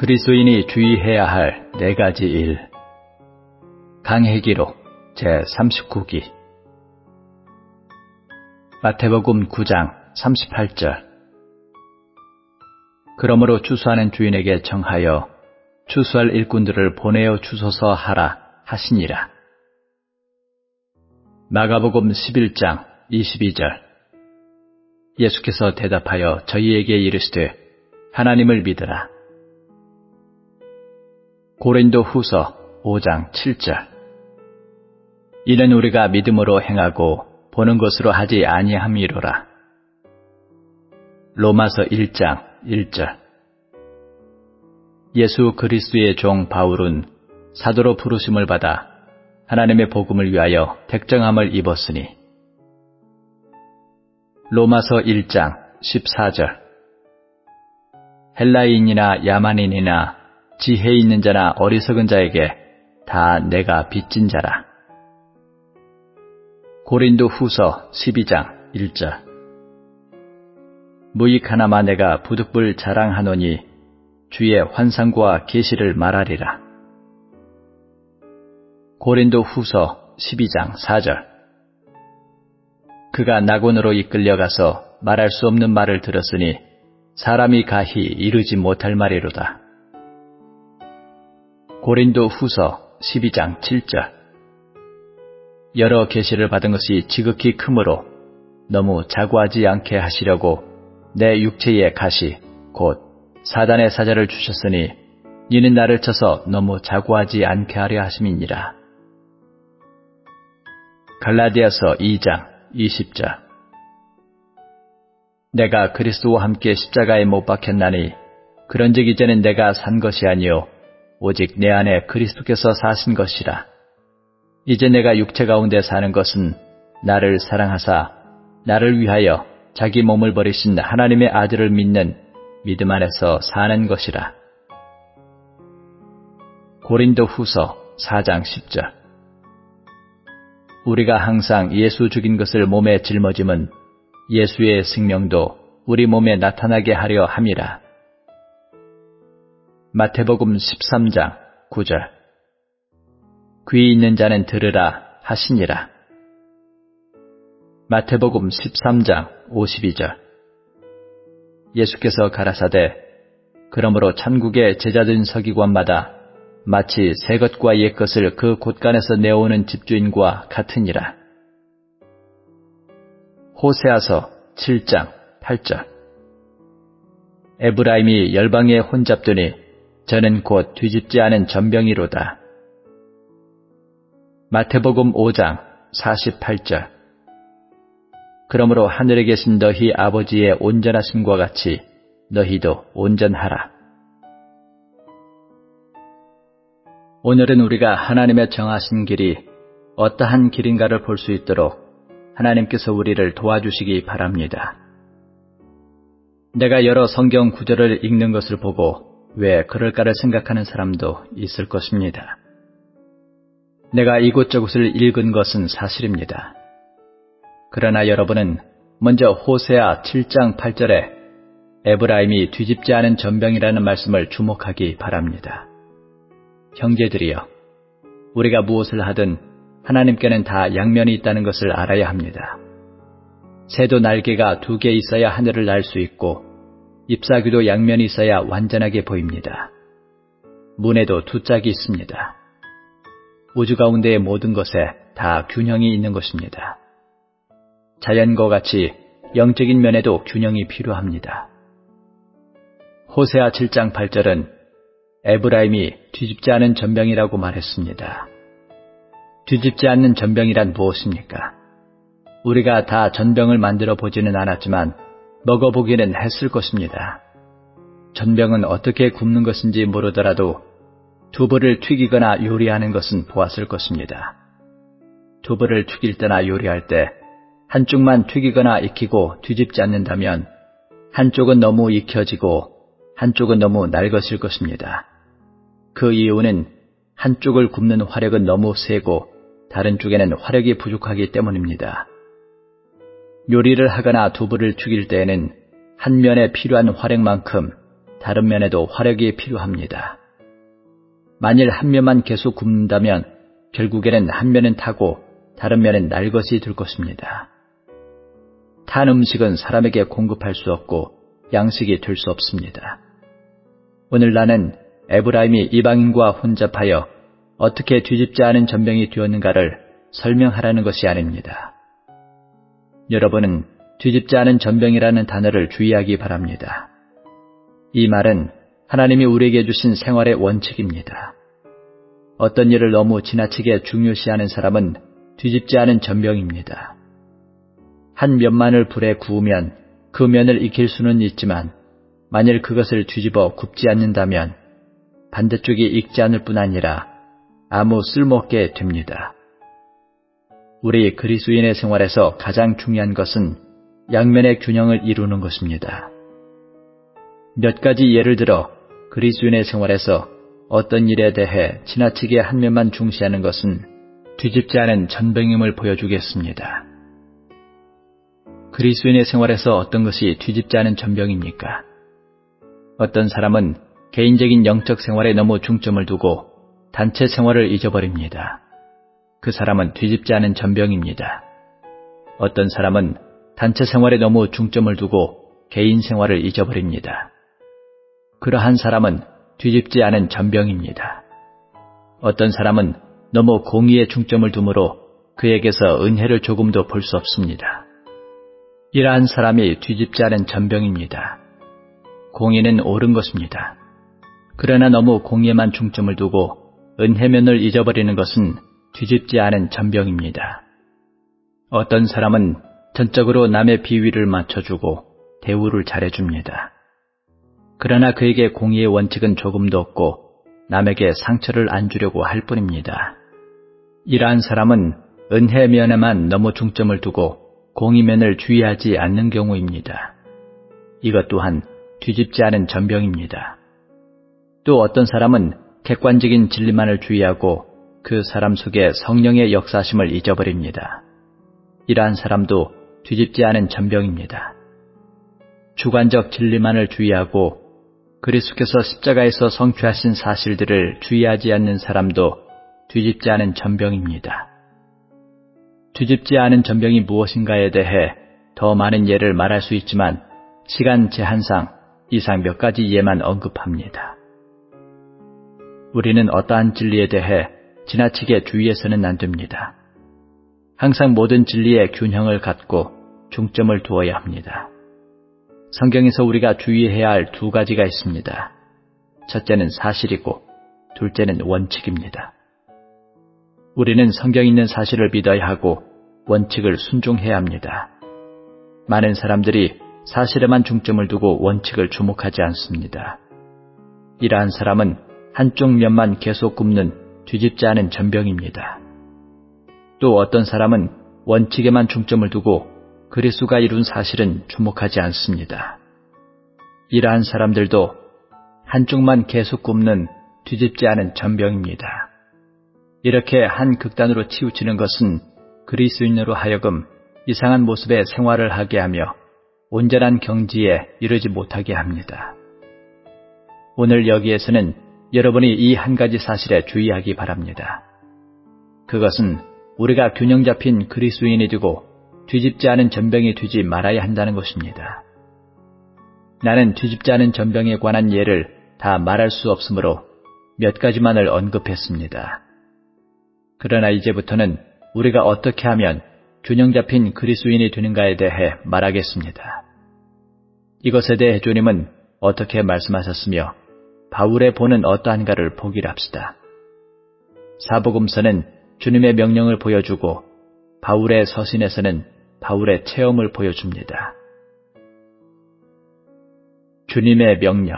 그리스도인이 주의해야 할 4가지 일. 강해기록 제39기. 마태복음 9장 38절. 그러므로 추수하는 주인에게 청하여 추수할 일꾼들을 보내어 주소서 하라 하시니라. 마가복음 11장 22절. 예수께서 대답하여 저희에게 이르시되 하나님을 믿으라. 고린도 후서 5장 7절. 이는 우리가 믿음으로 행하고 보는 것으로 하지 아니함이로라. 로마서 1장 1절. 예수 그리스도의 종 바울은 사도로 부르심을 받아 하나님의 복음을 위하여 택정함을 입었으니. 로마서 1장 14절. 헬라인이나 야만인이나 지혜 있는 자나 어리석은 자에게 다 내가 빚진 자라. 고린도 후서 12장 1절. 무익 하나마 내가 부득불 자랑하노니 주의 환상과 계시를 말하리라. 고린도 후서 12장 4절. 그가 낙원으로 이끌려가서 말할 수 없는 말을 들었으니 사람이 가히 이르지 못할 말이로다. 고린도 후서 12장 7절. 여러 계시를 받은 것이 지극히 크므로 너무 자고하지 않게 하시려고 내 육체의 가시 곧 사단의 사자를 주셨으니 이는 나를 쳐서 너무 자고하지 않게 하려 하심이니라. 갈라디아서 2장 20절. 내가 그리스도와 함께 십자가에 못 박혔나니 그런즉 이제는 내가 산 것이 아니요 오직 내 안에 그리스도께서 사신 것이라. 이제 내가 육체 가운데 사는 것은 나를 사랑하사 나를 위하여 자기 몸을 버리신 하나님의 아들을 믿는 믿음 안에서 사는 것이라. 고린도 후서 4장 10절. 우리가 항상 예수 죽인 것을 몸에 짊어짐은 예수의 생명도 우리 몸에 나타나게 하려 함이라. 마태복음 13장 9절. 귀 있는 자는 들으라 하시니라. 마태복음 13장 52절. 예수께서 가라사대 그러므로 천국의 제자된 서기관마다 마치 새 것과 옛 것을 그 곳간에서 내오는 집주인과 같으니라. 호세아서 7장 8절. 에브라임이 열방에 혼잡되니 저는 곧 뒤집지 않은 전병이로다. 마태복음 5장 48절. 그러므로 하늘에 계신 너희 아버지의 온전하심과 같이 너희도 온전하라. 오늘은 우리가 하나님의 정하신 길이 어떠한 길인가를 볼 수 있도록 하나님께서 우리를 도와주시기 바랍니다. 내가 여러 성경 구절을 읽는 것을 보고 왜 그럴까를 생각하는 사람도 있을 것입니다. 내가 이곳저곳을 읽은 것은 사실입니다. 그러나 여러분은 먼저 호세아 7장 8절에 에브라임이 뒤집지 않은 전병이라는 말씀을 주목하기 바랍니다. 형제들이여, 우리가 무엇을 하든 하나님께는 다 양면이 있다는 것을 알아야 합니다. 새도 날개가 2개 있어야 하늘을 날 수 있고 잎사귀도 양면이 있어야 완전하게 보입니다. 문에도 2짝이 있습니다. 우주 가운데의 모든 것에 다 균형이 있는 것입니다. 자연과 같이 영적인 면에도 균형이 필요합니다. 호세아 7장 8절은 에브라임이 뒤집지 않은 전병이라고 말했습니다. 뒤집지 않는 전병이란 무엇입니까? 우리가 다 전병을 만들어 보지는 않았지만 먹어보기는 했을 것입니다. 전병은 어떻게 굽는 것인지 모르더라도 두부를 튀기거나 요리하는 것은 보았을 것입니다. 두부를 튀길 때나 요리할 때 한쪽만 튀기거나 익히고 뒤집지 않는다면 한쪽은 너무 익혀지고 한쪽은 너무 낡아질 것입니다. 그 이유는 한쪽을 굽는 화력은 너무 세고 다른 쪽에는 화력이 부족하기 때문입니다. 요리를 하거나 두부를 튀길 때에는 한 면에 필요한 화력만큼 다른 면에도 화력이 필요합니다. 만일 한 면만 계속 굽는다면 결국에는 한 면은 타고 다른 면은 날 것이 될 것입니다. 탄 음식은 사람에게 공급할 수 없고 양식이 될 수 없습니다. 오늘 나는 에브라임이 이방인과 혼잡하여 어떻게 뒤집지 않은 전병이 되었는가를 설명하라는 것이 아닙니다. 여러분은 뒤집지 않은 전병이라는 단어를 주의하기 바랍니다. 이 말은 하나님이 우리에게 주신 생활의 원칙입니다. 어떤 일을 너무 지나치게 중요시하는 사람은 뒤집지 않은 전병입니다. 한 면만을 불에 구우면 그 면을 익힐 수는 있지만 만일 그것을 뒤집어 굽지 않는다면 반대쪽이 익지 않을 뿐 아니라 아무 쓸모없게 됩니다. 우리 그리스도인의 생활에서 가장 중요한 것은 양면의 균형을 이루는 것입니다. 몇 가지 예를 들어 그리스도인의 생활에서 어떤 일에 대해 지나치게 한 면만 중시하는 것은 뒤집지 않은 전병임을 보여주겠습니다. 그리스도인의 생활에서 어떤 것이 뒤집지 않은 전병입니까? 어떤 사람은 개인적인 영적 생활에 너무 중점을 두고 단체 생활을 잊어버립니다. 그 사람은 뒤집지 않은 전병입니다. 어떤 사람은 단체 생활에 너무 중점을 두고 개인 생활을 잊어버립니다. 그러한 사람은 뒤집지 않은 전병입니다. 어떤 사람은 너무 공의에 중점을 두므로 그에게서 은혜를 조금도 볼 수 없습니다. 이러한 사람이 뒤집지 않은 전병입니다. 공의는 옳은 것입니다. 그러나 너무 공의에만 중점을 두고 은혜면을 잊어버리는 것은 뒤집지 않은 전병입니다. 어떤 사람은 전적으로 남의 비위를 맞춰주고 대우를 잘해줍니다. 그러나 그에게 공의의 원칙은 조금도 없고 남에게 상처를 안 주려고 할 뿐입니다. 이러한 사람은 은혜면에만 너무 중점을 두고 공의면을 주의하지 않는 경우입니다. 이것 또한 뒤집지 않은 전병입니다. 또 어떤 사람은 객관적인 진리만을 주의하고 그 사람 속에 성령의 역사심을 잊어버립니다. 이러한 사람도 뒤집지 않은 전병입니다. 주관적 진리만을 주의하고 그리스도께서 십자가에서 성취하신 사실들을 주의하지 않는 사람도 뒤집지 않은 전병입니다. 뒤집지 않은 전병이 무엇인가에 대해 더 많은 예를 말할 수 있지만 시간 제한상 이상 몇 가지 예만 언급합니다. 우리는 어떠한 진리에 대해 지나치게 주의해서는 안 됩니다. 항상 모든 진리에 균형을 갖고 중점을 두어야 합니다. 성경에서 우리가 주의해야 할 두 가지가 있습니다. 첫째는 사실이고 둘째는 원칙입니다. 우리는 성경 있는 사실을 믿어야 하고 원칙을 순종해야 합니다. 많은 사람들이 사실에만 중점을 두고 원칙을 주목하지 않습니다. 이러한 사람은 한쪽 면만 계속 굽는 뒤집지 않은 전병입니다. 또 어떤 사람은 원칙에만 중점을 두고 그리스도가 이룬 사실은 주목하지 않습니다. 이러한 사람들도 한쪽만 계속 굽는 뒤집지 않은 전병입니다. 이렇게 한 극단으로 치우치는 것은 그리스도인으로 하여금 이상한 모습의 생활을 하게 하며 온전한 경지에 이르지 못하게 합니다. 오늘 여기에서는 여러분이 이 한 가지 사실에 주의하기 바랍니다. 그것은 우리가 균형 잡힌 그리스도인이 되고 뒤집지 않은 전병이 되지 말아야 한다는 것입니다. 나는 뒤집지 않은 전병에 관한 예를 다 말할 수 없으므로 몇 가지만을 언급했습니다. 그러나 이제부터는 우리가 어떻게 하면 균형 잡힌 그리스도인이 되는가에 대해 말하겠습니다. 이것에 대해 주님은 어떻게 말씀하셨으며 바울의 본은 어떠한가를 보기를 합시다. 사복음서는 주님의 명령을 보여주고 바울의 서신에서는 바울의 체험을 보여줍니다. 주님의 명령.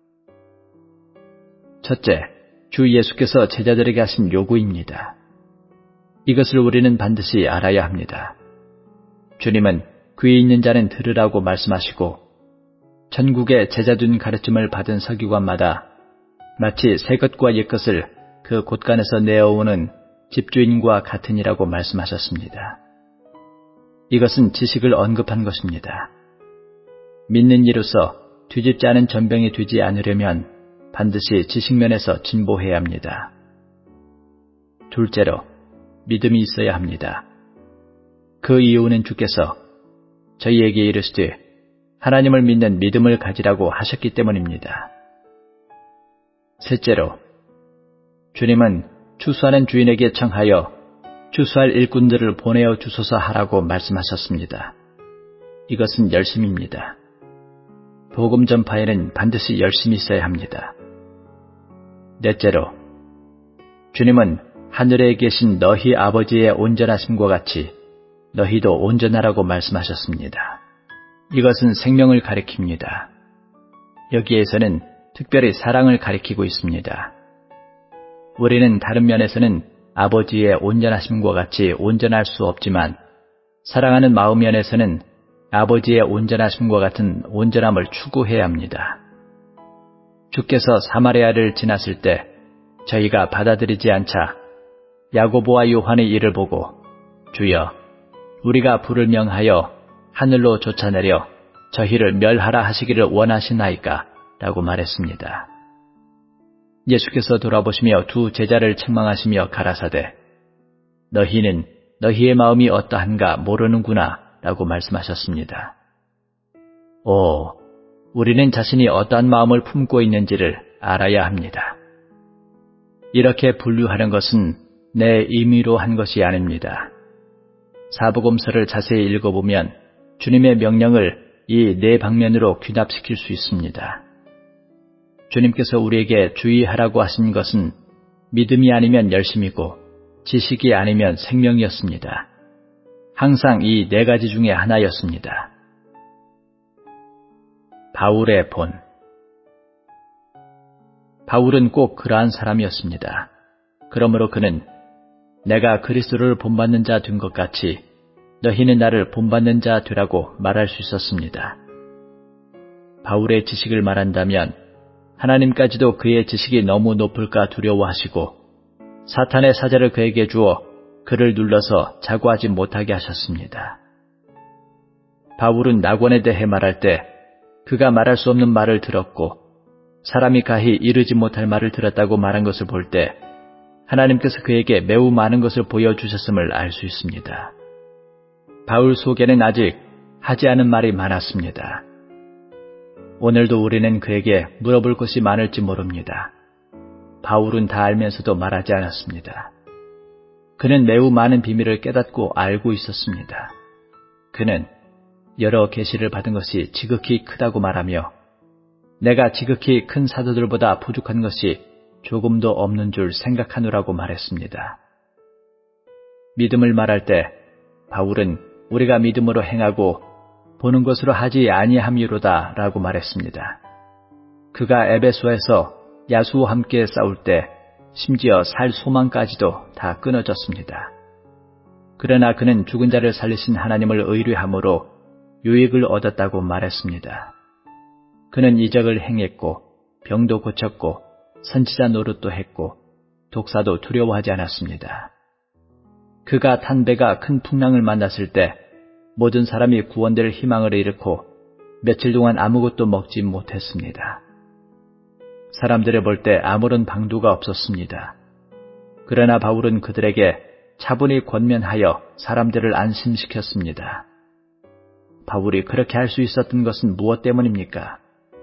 첫째, 주 예수께서 제자들에게 하신 요구입니다. 이것을 우리는 반드시 알아야 합니다. 주님은 귀 있는 자는 들으라고 말씀하시고 전국의 제자된 가르침을 받은 서기관마다 마치 새 것과 옛 것을 그 곳간에서 내어오는 집주인과 같으니라고 말씀하셨습니다. 이것은 지식을 언급한 것입니다. 믿는 이로서 뒤집지 않은 전병이 되지 않으려면 반드시 지식면에서 진보해야 합니다. 둘째로, 믿음이 있어야 합니다. 그 이유는 주께서 저희에게 이르시되 하나님을 믿는 믿음을 가지라고 하셨기 때문입니다. 셋째로, 주님은 추수하는 주인에게 청하여 추수할 일꾼들을 보내어 주소서 하라고 말씀하셨습니다. 이것은 열심입니다. 복음 전파에는 반드시 열심히 있어야 합니다. 넷째로, 주님은 하늘에 계신 너희 아버지의 온전하심과 같이 너희도 온전하라고 말씀하셨습니다. 이것은 생명을 가리킵니다. 여기에서는 특별히 사랑을 가리키고 있습니다. 우리는 다른 면에서는 아버지의 온전하심과 같이 온전할 수 없지만 사랑하는 마음 면에서는 아버지의 온전하심과 같은 온전함을 추구해야 합니다. 주께서 사마리아를 지났을 때 저희가 받아들이지 않자 야고보와 요한의 일을 보고 주여 우리가 불을 명하여 하늘로 쫓아내려 저희를 멸하라 하시기를 원하시나이까 라고 말했습니다. 예수께서 돌아보시며 두 제자를 책망하시며 가라사대 너희는 너희의 마음이 어떠한가 모르는구나 라고 말씀하셨습니다. 우리는 자신이 어떠한 마음을 품고 있는지를 알아야 합니다. 이렇게 분류하는 것은 내 임의로 한 것이 아닙니다. 사복음서를 자세히 읽어보면 주님의 명령을 이 네 방면으로 귀납시킬 수 있습니다. 주님께서 우리에게 주의하라고 하신 것은 믿음이 아니면 열심이고 지식이 아니면 생명이었습니다. 항상 이 네 가지 중에 하나였습니다. 바울의 본. 바울은 꼭 그러한 사람이었습니다. 그러므로 그는 내가 그리스도를 본받는 자 된 것 같이 너희는 나를 본받는 자 되라고 말할 수 있었습니다. 바울의 지식을 말한다면 하나님까지도 그의 지식이 너무 높을까 두려워하시고 사탄의 사자를 그에게 주어 그를 눌러서 자고하지 못하게 하셨습니다. 바울은 낙원에 대해 말할 때 그가 말할 수 없는 말을 들었고 사람이 가히 이르지 못할 말을 들었다고 말한 것을 볼 때 하나님께서 그에게 매우 많은 것을 보여주셨음을 알 수 있습니다. 바울 속에는 아직 하지 않은 말이 많았습니다. 오늘도 우리는 그에게 물어볼 것이 많을지 모릅니다. 바울은 다 알면서도 말하지 않았습니다. 그는 매우 많은 비밀을 깨닫고 알고 있었습니다. 그는 여러 계시를 받은 것이 지극히 크다고 말하며 내가 지극히 큰 사도들보다 부족한 것이 조금도 없는 줄 생각하노라고 말했습니다. 믿음을 말할 때 바울은 우리가 믿음으로 행하고 보는 것으로 하지 아니함이로다 라고 말했습니다. 그가 에베소에서 야수와 함께 싸울 때 심지어 살 소망까지도 다 끊어졌습니다. 그러나 그는 죽은 자를 살리신 하나님을 의뢰함으로 유익을 얻었다고 말했습니다. 그는 이적을 행했고 병도 고쳤고 선지자 노릇도 했고 독사도 두려워하지 않았습니다. 그가 탄 배가 큰 풍랑을 만났을 때 모든 사람이 구원될 희망을 잃고 며칠 동안 아무것도 먹지 못했습니다. 사람들을 볼 때 아무런 방도가 없었습니다. 그러나 바울은 그들에게 차분히 권면하여 사람들을 안심시켰습니다. 바울이 그렇게 할 수 있었던 것은 무엇 때문입니까?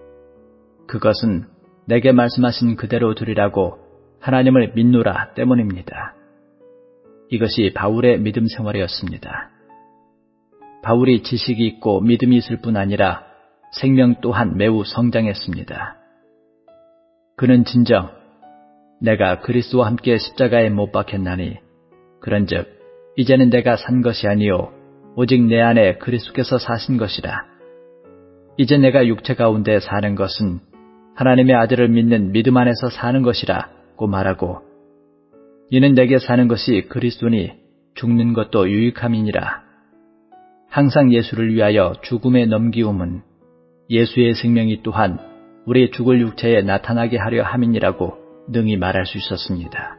그것은 내게 말씀하신 그대로 들으라고 하나님을 믿노라 때문입니다. 이것이 바울의 믿음 생활이었습니다. 바울이 지식이 있고 믿음이 있을 뿐 아니라 생명 또한 매우 성장했습니다. 그는 진정 내가 그리스도와 함께 십자가에 못 박혔나니 그런즉 이제는 내가 산 것이 아니요 오직 내 안에 그리스도께서 사신 것이라. 이제 내가 육체 가운데 사는 것은 하나님의 아들을 믿는 믿음 안에서 사는 것이라고 말하고 이는 내게 사는 것이 그리스도니 죽는 것도 유익함이니라. 항상 예수를 위하여 죽음에 넘기움은 예수의 생명이 또한 우리 죽을 육체에 나타나게 하려 함이니라고 능히 말할 수 있었습니다.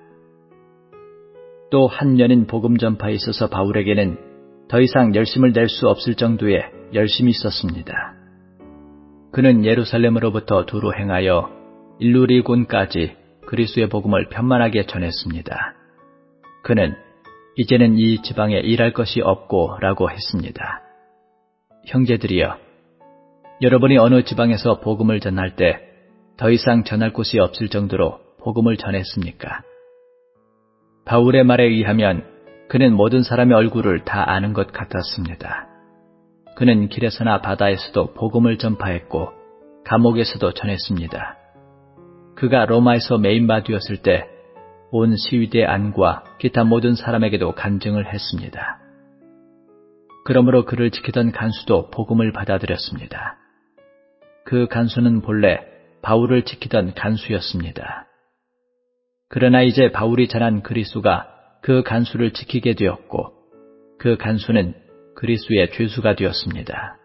또 한 년인 복음 전파에 있어서 바울에게는 더 이상 열심을 낼 수 없을 정도의 열심이 있었습니다. 그는 예루살렘으로부터 두루 행하여 일루리곤까지 그리스도의 복음을 편만하게 전했습니다. 그는 이제는 이 지방에 일할 것이 없고 라고 했습니다. 형제들이여, 여러분이 어느 지방에서 복음을 전할 때 더 이상 전할 곳이 없을 정도로 복음을 전했습니까? 바울의 말에 의하면 그는 모든 사람의 얼굴을 다 아는 것 같았습니다. 그는 길에서나 바다에서도 복음을 전파했고 감옥에서도 전했습니다. 그가 로마에서 메인바디였을 때 온 시위대 안과 기타 모든 사람에게도 간증을 했습니다. 그러므로 그를 지키던 간수도 복음을 받아들였습니다. 그 간수는 본래 바울을 지키던 간수였습니다. 그러나 이제 바울이 전한 그리스도가 그 간수를 지키게 되었고 그 간수는 그리스도의 죄수가 되었습니다.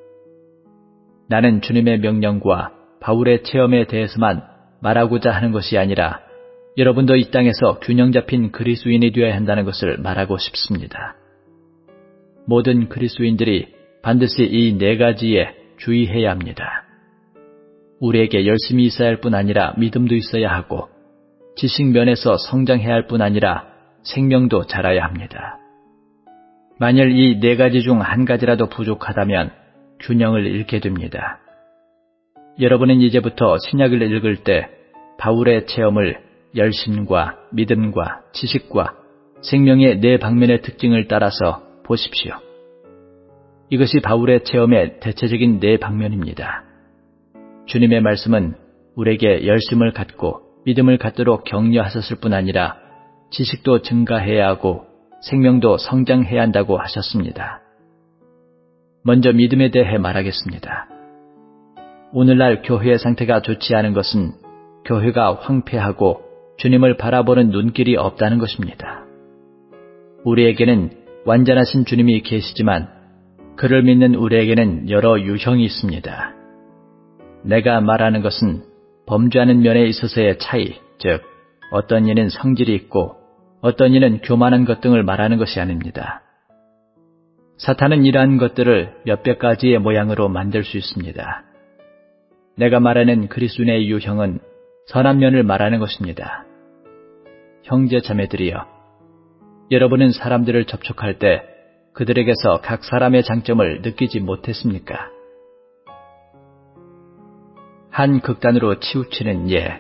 나는 주님의 명령과 바울의 체험에 대해서만 말하고자 하는 것이 아니라 여러분도 이 땅에서 균형 잡힌 그리스도인이 되어야 한다는 것을 말하고 싶습니다. 모든 그리스도인들이 반드시 이 네 가지에 주의해야 합니다. 우리에게 열심히 있어야 할 뿐 아니라 믿음도 있어야 하고 지식 면에서 성장해야 할 뿐 아니라 생명도 자라야 합니다. 만일 이 네 가지 중 한 가지라도 부족하다면 균형을 잃게 됩니다. 여러분은 이제부터 신약을 읽을 때 바울의 체험을 열심과 믿음과 지식과 생명의 네 방면의 특징을 따라서 보십시오. 이것이 바울의 체험의 대체적인 네 방면입니다. 주님의 말씀은 우리에게 열심을 갖고 믿음을 갖도록 격려하셨을 뿐 아니라 지식도 증가해야 하고 생명도 성장해야 한다고 하셨습니다. 먼저 믿음에 대해 말하겠습니다. 오늘날 교회의 상태가 좋지 않은 것은 교회가 황폐하고 주님을 바라보는 눈길이 없다는 것입니다. 우리에게는 완전하신 주님이 계시지만 그를 믿는 우리에게는 여러 유형이 있습니다. 내가 말하는 것은 범죄하는 면에 있어서의 차이, 즉 어떤 이는 성질이 있고 어떤 이는 교만한 것 등을 말하는 것이 아닙니다. 사탄은 이러한 것들을 몇백 가지의 모양으로 만들 수 있습니다. 내가 말하는 그리스도인의 유형은 선한 면을 말하는 것입니다. 형제 자매들이여, 여러분은 사람들을 접촉할 때 그들에게서 각 사람의 장점을 느끼지 못했습니까? 한 극단으로 치우치는 예.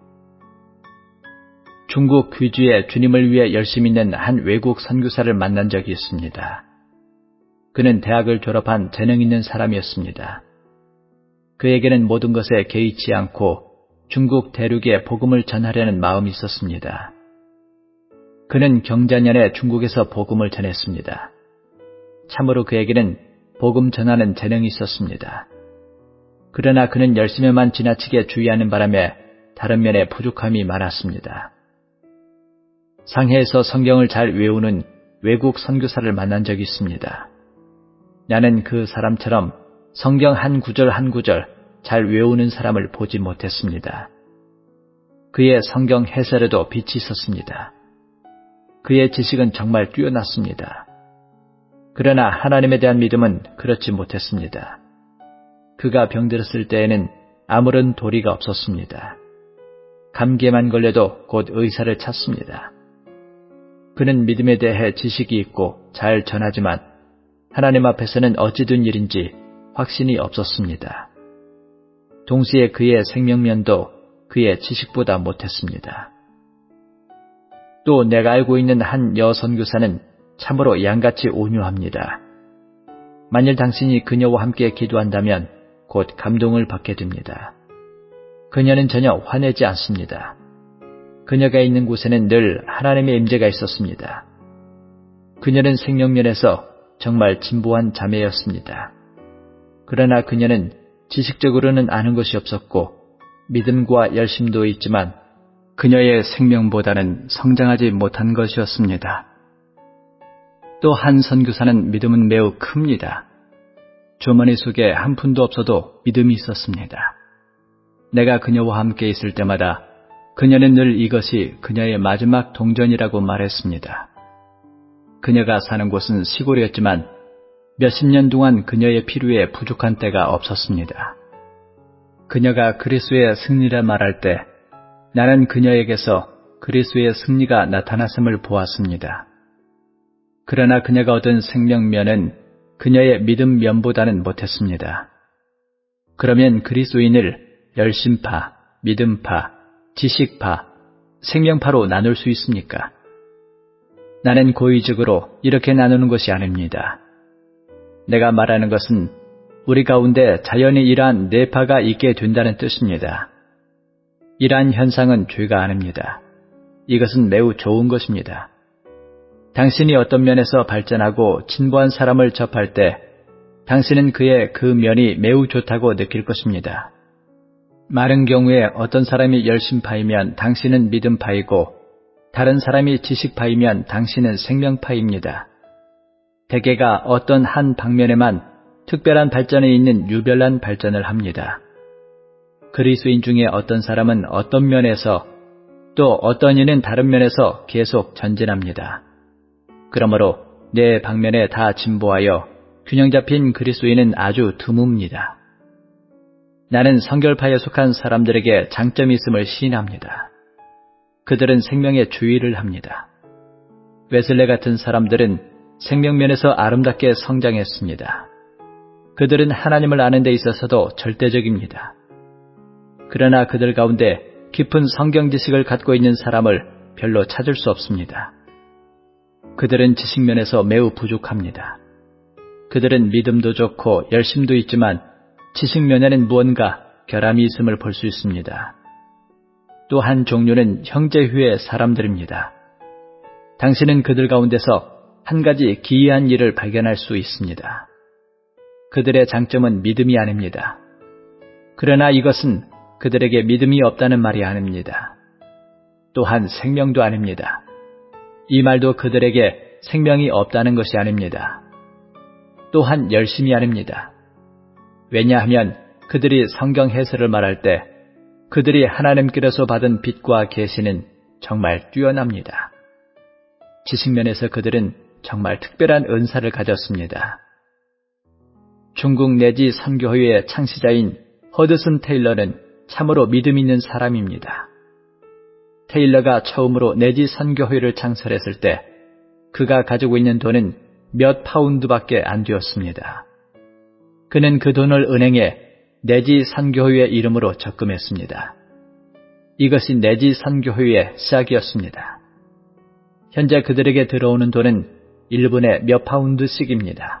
중국 귀주에 주님을 위해 열심히 있는 한 외국 선교사를 만난 적이 있습니다. 그는 대학을 졸업한 재능 있는 사람이었습니다. 그에게는 모든 것에 개의치 않고 중국 대륙에 복음을 전하려는 마음이 있었습니다. 그는 경자년에 중국에서 복음을 전했습니다. 참으로 그에게는 복음 전하는 재능이 있었습니다. 그러나 그는 열심에만 지나치게 주의하는 바람에 다른 면에 부족함이 많았습니다. 상해에서 성경을 잘 외우는 외국 선교사를 만난 적이 있습니다. 나는 그 사람처럼 성경 한 구절 한 구절 잘 외우는 사람을 보지 못했습니다. 그의 성경 해설에도 빛이 있었습니다. 그의 지식은 정말 뛰어났습니다. 그러나 하나님에 대한 믿음은 그렇지 못했습니다. 그가 병들었을 때에는 아무런 도리가 없었습니다. 감기에만 걸려도 곧 의사를 찾습니다. 그는 믿음에 대해 지식이 있고 잘 전하지만 하나님 앞에서는 어찌 된 일인지 확신이 없었습니다. 동시에 그의 생명면도 그의 지식보다 못했습니다. 또 내가 알고 있는 한 여선교사는 참으로 양같이 온유합니다. 만일 당신이 그녀와 함께 기도한다면 곧 감동을 받게 됩니다. 그녀는 전혀 화내지 않습니다. 그녀가 있는 곳에는 늘 하나님의 임재가 있었습니다. 그녀는 생명면에서 정말 진보한 자매였습니다. 그러나 그녀는 지식적으로는 아는 것이 없었고 믿음과 열심도 있지만 그녀의 생명보다는 성장하지 못한 것이었습니다. 또 한 선교사는 믿음은 매우 큽니다. 주머니 속에 한 푼도 없어도 믿음이 있었습니다. 내가 그녀와 함께 있을 때마다 그녀는 늘 이것이 그녀의 마지막 동전이라고 말했습니다. 그녀가 사는 곳은 시골이었지만 몇십 년 동안 그녀의 필요에 부족한 때가 없었습니다. 그녀가 그리스도의 승리라 말할 때 나는 그녀에게서 그리스도의 승리가 나타났음을 보았습니다. 그러나 그녀가 얻은 생명면은 그녀의 믿음면보다는 못했습니다. 그러면 그리스도인을 열심파, 믿음파, 지식파, 생명파로 나눌 수 있습니까? 나는 고의적으로 이렇게 나누는 것이 아닙니다. 내가 말하는 것은 우리 가운데 자연히 이러한 뇌파가 있게 된다는 뜻입니다. 이러한 현상은 죄가 아닙니다. 이것은 매우 좋은 것입니다. 당신이 어떤 면에서 발전하고 진보한 사람을 접할 때 당신은 그의 그 면이 매우 좋다고 느낄 것입니다. 많은 경우에 어떤 사람이 열심파이면 당신은 믿음파이고 다른 사람이 지식파이면 당신은 생명파입니다. 대개가 어떤 한 방면에만 특별한 발전이 있는 유별난 발전을 합니다. 그리스도인 중에 어떤 사람은 어떤 면에서 또 어떤 이는 다른 면에서 계속 전진합니다. 그러므로 네 방면에 다 진보하여 균형 잡힌 그리스도인은 아주 드뭅니다. 나는 성결파에 속한 사람들에게 장점이 있음을 시인합니다. 그들은 생명의 주의를 합니다. 웨슬레 같은 사람들은 생명면에서 아름답게 성장했습니다. 그들은 하나님을 아는 데 있어서도 절대적입니다. 그러나 그들 가운데 깊은 성경 지식을 갖고 있는 사람을 별로 찾을 수 없습니다. 그들은 지식면에서 매우 부족합니다. 그들은 믿음도 좋고 열심도 있지만 지식면에는 무언가 결함이 있음을 볼 수 있습니다. 또 한 종류는 형제회의 사람들입니다. 당신은 그들 가운데서 한 가지 기이한 일을 발견할 수 있습니다. 그들의 장점은 믿음이 아닙니다. 그러나 이것은 그들에게 믿음이 없다는 말이 아닙니다. 또한 생명도 아닙니다. 이 말도 그들에게 생명이 없다는 것이 아닙니다. 또한 열심이 아닙니다. 왜냐하면 그들이 성경 해설을 말할 때 그들이 하나님께로서 받은 빛과 계시는 정말 뛰어납니다. 지식면에서 그들은 정말 특별한 은사를 가졌습니다. 중국 내지 선교회의 창시자인 허드슨 테일러는 참으로 믿음 있는 사람입니다. 테일러가 처음으로 내지 선교회를 창설했을 때 그가 가지고 있는 돈은 몇 파운드밖에 안 되었습니다. 그는 그 돈을 은행에 내지 선교회의 이름으로 적금했습니다. 이것이 내지 선교회의 시작이었습니다. 현재 그들에게 들어오는 돈은 1분에 몇 파운드씩입니다.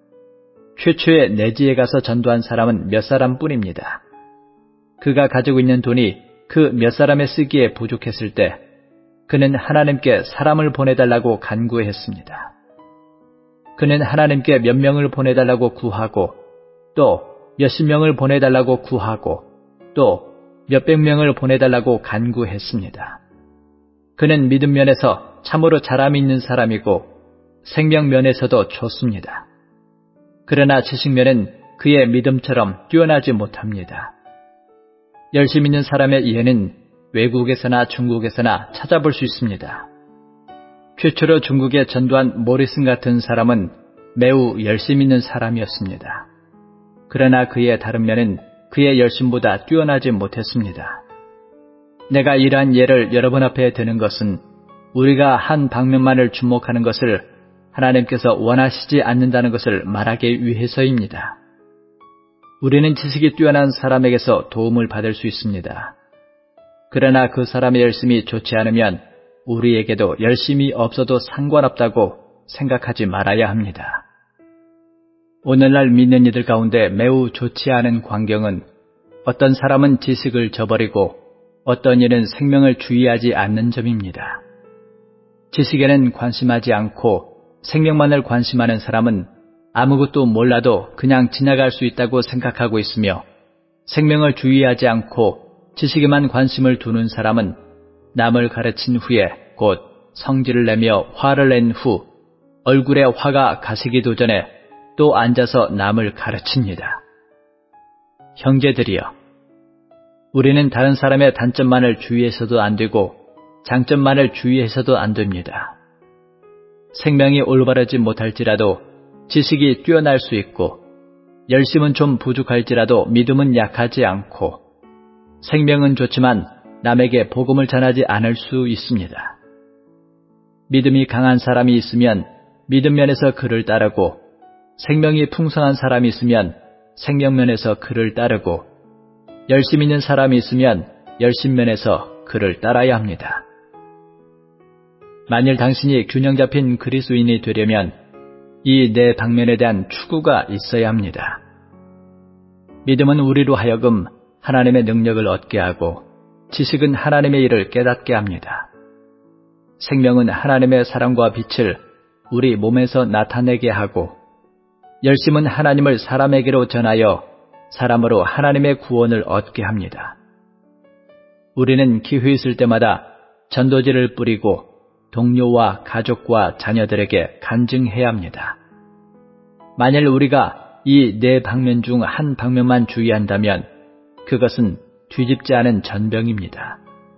최초의 내지에 가서 전도한 사람은 몇 사람뿐입니다. 그가 가지고 있는 돈이 그 몇 사람의 쓰기에 부족했을 때 그는 하나님께 사람을 보내달라고 간구했습니다. 그는 하나님께 몇 명을 보내달라고 구하고 또 몇십 명을 보내달라고 구하고 또 몇백 명을 보내달라고 간구했습니다. 그는 믿음 면에서 참으로 자람이 있는 사람이고 생명 면에서도 좋습니다. 그러나 지식면은 그의 믿음처럼 뛰어나지 못합니다. 열심 있는 사람의 이해는 외국에서나 중국에서나 찾아볼 수 있습니다. 최초로 중국에 전도한 모리슨 같은 사람은 매우 열심 있는 사람이었습니다. 그러나 그의 다른 면은 그의 열심보다 뛰어나지 못했습니다. 내가 이러한 예를 여러분 앞에 드는 것은 우리가 한 방면만을 주목하는 것을 하나님께서 원하시지 않는다는 것을 말하기 위해서입니다. 우리는 지식이 뛰어난 사람에게서 도움을 받을 수 있습니다. 그러나 그 사람의 열심이 좋지 않으면 우리에게도 열심이 없어도 상관없다고 생각하지 말아야 합니다. 오늘날 믿는 이들 가운데 매우 좋지 않은 광경은 어떤 사람은 지식을 저버리고 어떤 이는 생명을 주의하지 않는 점입니다. 지식에는 관심하지 않고 생명만을 관심하는 사람은 아무것도 몰라도 그냥 지나갈 수 있다고 생각하고 있으며 생명을 주의하지 않고 지식에만 관심을 두는 사람은 남을 가르친 후에 곧 성질을 내며 화를 낸 후 얼굴에 화가 가시기도 전에 또 앉아서 남을 가르칩니다. 형제들이여, 우리는 다른 사람의 단점만을 주의해서도 안 되고 장점만을 주의해서도 안 됩니다. 생명이 올바르지 못할지라도 지식이 뛰어날 수 있고 열심은 좀 부족할지라도 믿음은 약하지 않고 생명은 좋지만 남에게 복음을 전하지 않을 수 있습니다. 믿음이 강한 사람이 있으면 믿음 면에서 그를 따르고 생명이 풍성한 사람이 있으면 생명 면에서 그를 따르고 열심 있는 사람이 있으면 열심 면에서 그를 따라야 합니다. 만일 당신이 균형 잡힌 그리스도인이 되려면 이 네 방면에 대한 추구가 있어야 합니다. 믿음은 우리로 하여금 하나님의 능력을 얻게 하고 지식은 하나님의 일을 깨닫게 합니다. 생명은 하나님의 사랑과 빛을 우리 몸에서 나타내게 하고 열심은 하나님을 사람에게로 전하여 사람으로 하나님의 구원을 얻게 합니다. 우리는 기회 있을 때마다 전도지를 뿌리고 동료와 가족과 자녀들에게 간증해야 합니다. 만일 우리가 이 네 방면 중 한 방면만 주의한다면 그것은 뒤집지 않은 전병입니다.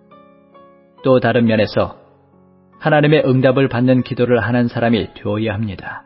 또 다른 면에서 하나님의 응답을 받는 기도를 하는 사람이 되어야 합니다.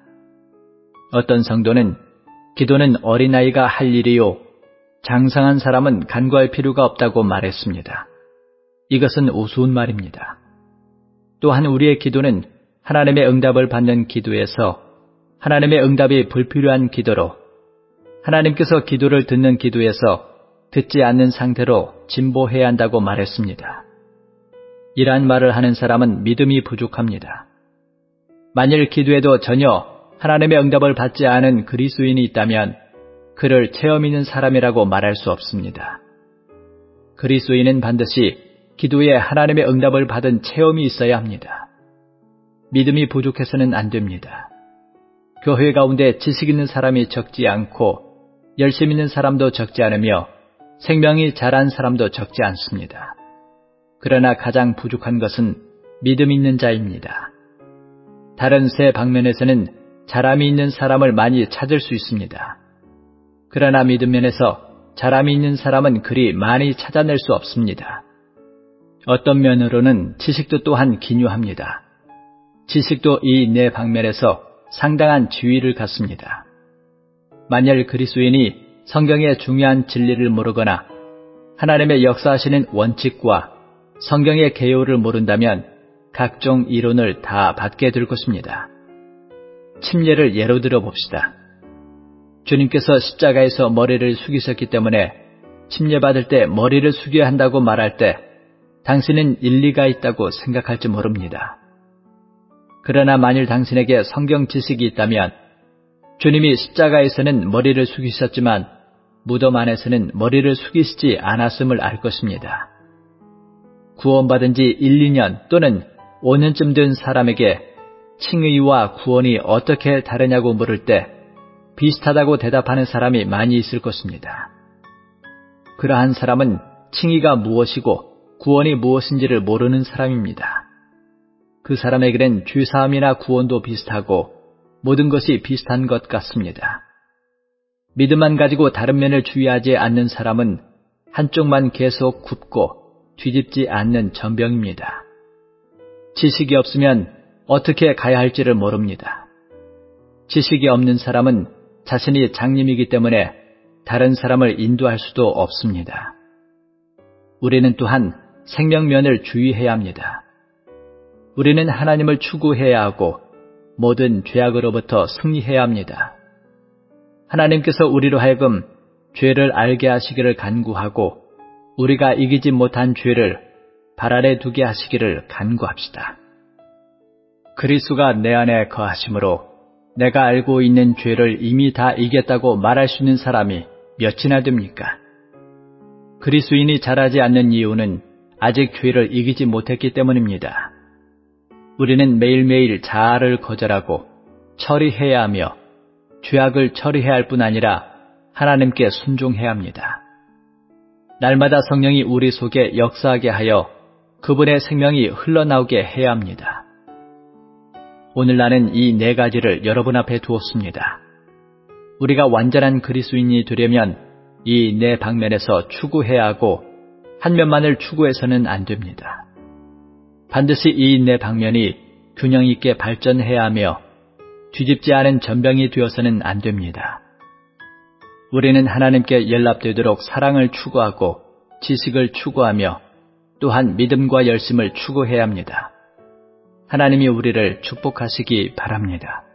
어떤 성도는 기도는 어린아이가 할 일이요 장성한 사람은 간구할 필요가 없다고 말했습니다. 이것은 우스운 말입니다. 또한 우리의 기도는 하나님의 응답을 받는 기도에서 하나님의 응답이 불필요한 기도로 하나님께서 기도를 듣는 기도에서 듣지 않는 상태로 진보해야 한다고 말했습니다. 이러한 말을 하는 사람은 믿음이 부족합니다. 만일 기도에도 전혀 하나님의 응답을 받지 않은 그리스도인이 있다면 그를 체험 있는 사람이라고 말할 수 없습니다. 그리스도인은 반드시 기도에 하나님의 응답을 받은 체험이 있어야 합니다. 믿음이 부족해서는 안 됩니다. 교회 가운데 지식 있는 사람이 적지 않고 열심 있는 사람도 적지 않으며 생명이 자란 사람도 적지 않습니다. 그러나 가장 부족한 것은 믿음 있는 자입니다. 다른 세 방면에서는 자람이 있는 사람을 많이 찾을 수 있습니다. 그러나 믿음 면에서 자람이 있는 사람은 그리 많이 찾아낼 수 없습니다. 어떤 면으로는 지식도 또한 기묘합니다. 지식도 이 네 방면에서 상당한 지위를 갖습니다. 만일 그리스도인이 성경의 중요한 진리를 모르거나 하나님의 역사하시는 원칙과 성경의 개요를 모른다면 각종 이론을 다 받게 될 것입니다. 침례를 예로 들어 봅시다. 주님께서 십자가에서 머리를 숙이셨기 때문에 침례받을 때 머리를 숙여야 한다고 말할 때 당신은 일리가 있다고 생각할지 모릅니다. 그러나 만일 당신에게 성경 지식이 있다면 주님이 십자가에서는 머리를 숙이셨지만 무덤 안에서는 머리를 숙이시지 않았음을 알 것입니다. 구원받은 지 1, 2년 또는 5년쯤 된 사람에게 칭의와 구원이 어떻게 다르냐고 물을 때 비슷하다고 대답하는 사람이 많이 있을 것입니다. 그러한 사람은 칭의가 무엇이고 구원이 무엇인지를 모르는 사람입니다. 그 사람에게는 죄사함이나 구원도 비슷하고 모든 것이 비슷한 것 같습니다. 믿음만 가지고 다른 면을 주의하지 않는 사람은 한쪽만 계속 굽고 뒤집지 않는 전병입니다. 지식이 없으면 어떻게 가야 할지를 모릅니다. 지식이 없는 사람은 자신이 장님이기 때문에 다른 사람을 인도할 수도 없습니다. 우리는 또한 생명면을 주의해야 합니다. 우리는 하나님을 추구해야 하고 모든 죄악으로부터 승리해야 합니다. 하나님께서 우리로 하여금 죄를 알게 하시기를 간구하고 우리가 이기지 못한 죄를 발 아래 두게 하시기를 간구합시다. 그리스도가 내 안에 거하심으로 내가 알고 있는 죄를 이미 다 이겼다고 말할 수 있는 사람이 몇이나 됩니까? 그리스도인이 자라지 않는 이유는 아직 죄를 이기지 못했기 때문입니다. 우리는 매일매일 자아를 거절하고 처리해야 하며 죄악을 처리해야 할 뿐 아니라 하나님께 순종해야 합니다. 날마다 성령이 우리 속에 역사하게 하여 그분의 생명이 흘러나오게 해야 합니다. 오늘 나는 이 네 가지를 여러분 앞에 두었습니다. 우리가 완전한 그리스도인이 되려면 이 네 방면에서 추구해야 하고 한 면만을 추구해서는 안 됩니다. 반드시 이 네 방면이 균형 있게 발전해야 하며 뒤집지 않은 전병이 되어서는 안 됩니다. 우리는 하나님께 연락되도록 사랑을 추구하고 지식을 추구하며 또한 믿음과 열심을 추구해야 합니다. 하나님이 우리를 축복하시기 바랍니다.